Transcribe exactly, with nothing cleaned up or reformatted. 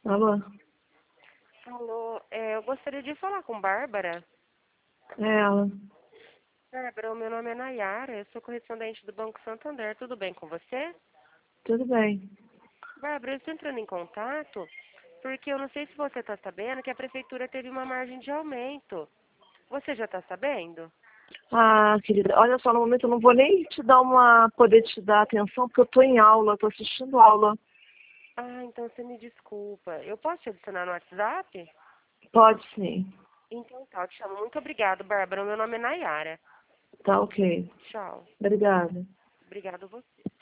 Alô? Alô, é, eu gostaria de falar com Bárbara. É ela. Bárbara, o meu nome é Nayara, eu sou correspondente do Banco Santander. Tudo bem com você? Tudo bem. Bárbara, eu estou entrando em contato porque eu não sei se você está sabendo que a prefeitura teve uma margem de aumento. Você já está sabendo? Ah, querida, olha só, no momento eu não vou nem te dar uma, poder te dar atenção, porque eu tô em aula, tô assistindo aula. Ah, então você me desculpa. Eu posso te adicionar no WhatsApp? Pode sim. Então tá, eu te chamo. Muito obrigado, Bárbara. O meu nome é Nayara. Tá ok. Tchau. Obrigada. Obrigado a você.